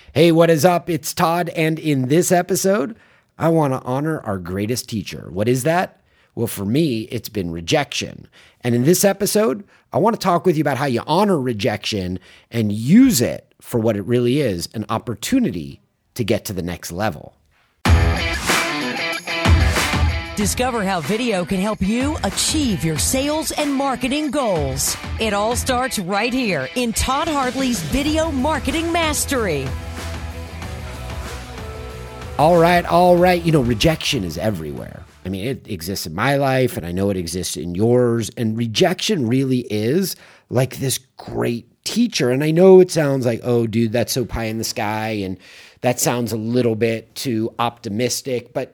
Hey, what is up? It's Todd, and in this episode, I want to honor our greatest teacher. What is that? Well, for me, it's been rejection. And in this episode, I want to talk with you about how you honor rejection and use it for what it really is, an opportunity to get to the next level. Discover how video can help you achieve your sales and marketing goals. It all starts right here in Todd Hartley's Video Marketing Mastery. All right. You know, rejection is everywhere. I mean, it exists in my life, and I know it exists in yours. And rejection really is like this great teacher. And I know it sounds like, oh, dude, that's so pie in the sky. And that sounds a little bit too optimistic. But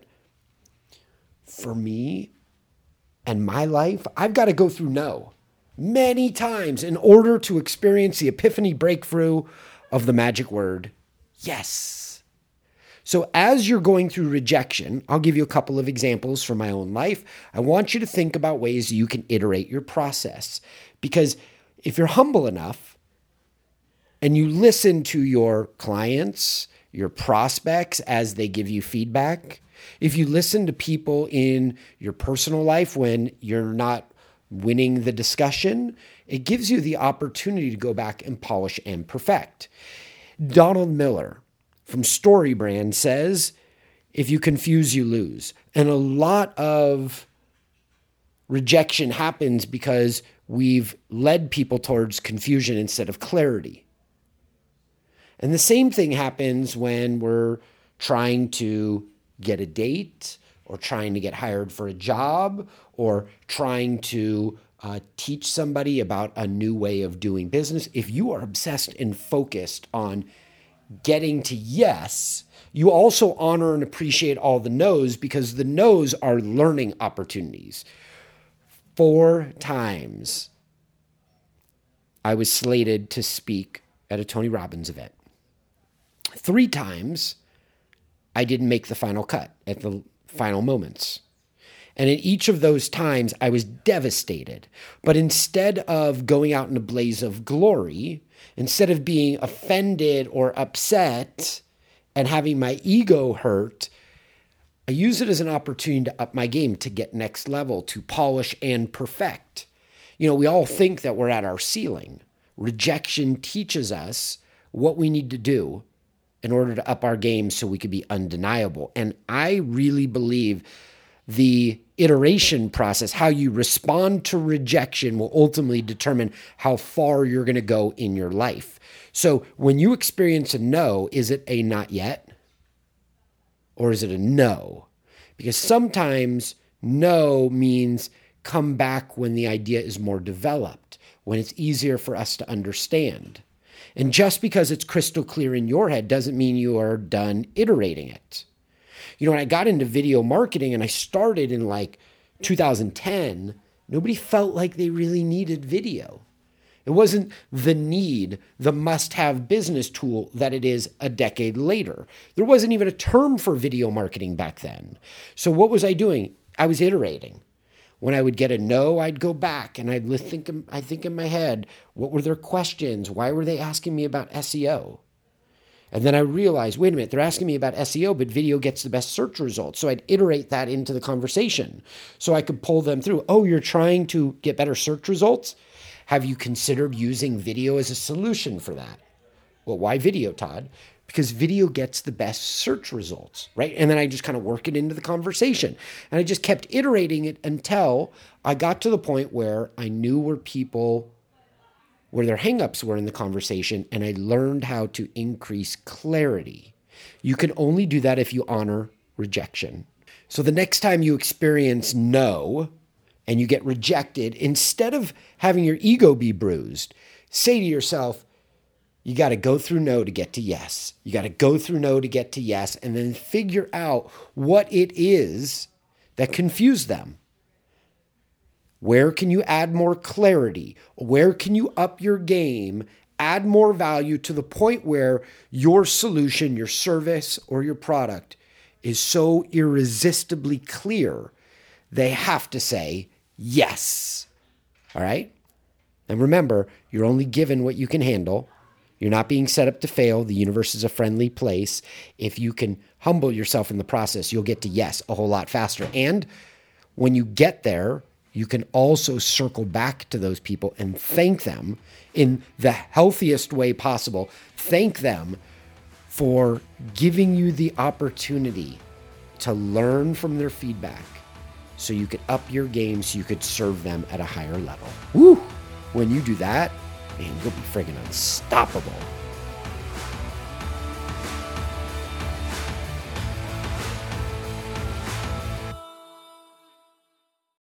for me and my life, I've got to go through no many times in order to experience the epiphany breakthrough of the magic word, yes. So as you're going through rejection, I'll give you a couple of examples from my own life. I want you to think about ways you can iterate your process. Because if you're humble enough and you listen to your clients, your prospects as they give you feedback, if you listen to people in your personal life when you're not winning the discussion, it gives you the opportunity to go back and polish and perfect. Donald Miller from StoryBrand says, if you confuse, you lose. And a lot of rejection happens because we've led people towards confusion instead of clarity. And the same thing happens when we're trying to get a date or trying to get hired for a job or trying to teach somebody about a new way of doing business. If you are obsessed and focused on getting to yes, you also honor and appreciate all the no's because the no's are learning opportunities. 4 times I was slated to speak at a Tony Robbins event. 3 times I didn't make the final cut at the final moments. And in each of those times, I was devastated. But instead of going out in a blaze of glory, instead of being offended or upset and having my ego hurt, I use it as an opportunity to up my game, to get next level, to polish and perfect. You know, we all think that we're at our ceiling. Rejection teaches us what we need to do in order to up our game so we could be undeniable. And I really believe the iteration process, how you respond to rejection, will ultimately determine how far you're going to go in your life. So when you experience a no, is it a not yet? Or is it a no? Because sometimes no means come back when the idea is more developed, when it's easier for us to understand. And just because it's crystal clear in your head doesn't mean you are done iterating it. You know, when I got into video marketing and I started in like 2010, nobody felt like they really needed video. It wasn't the need, the must-have business tool that it is a decade later. There wasn't even a term for video marketing back then. So what was I doing? I was iterating. When I would get a no, I'd go back and I'd think in my head, what were their questions? Why were they asking me about SEO? And then I realized, wait a minute, they're asking me about SEO, but video gets the best search results. So I'd iterate that into the conversation so I could pull them through. Oh, you're trying to get better search results? Have you considered using video as a solution for that? Well, why video, Todd? Because video gets the best search results, right? And then I just kind of work it into the conversation. And I just kept iterating it until I got to the point where I knew where their hangups were in the conversation, and I learned how to increase clarity. You can only do that if you honor rejection. So the next time you experience no and you get rejected, instead of having your ego be bruised, say to yourself, you got to go through no to get to yes. You got to go through no to get to yes, and then figure out what it is that confused them. Where can you add more clarity? Where can you up your game, add more value to the point where your solution, your service, or your product is so irresistibly clear, they have to say yes. All right? And remember, you're only given what you can handle. You're not being set up to fail. The universe is a friendly place. If you can humble yourself in the process, you'll get to yes a whole lot faster. And when you get there, you can also circle back to those people and thank them in the healthiest way possible. Thank them for giving you the opportunity to learn from their feedback so you could up your game, so you could serve them at a higher level. Woo! When you do that, man, you'll be friggin' unstoppable.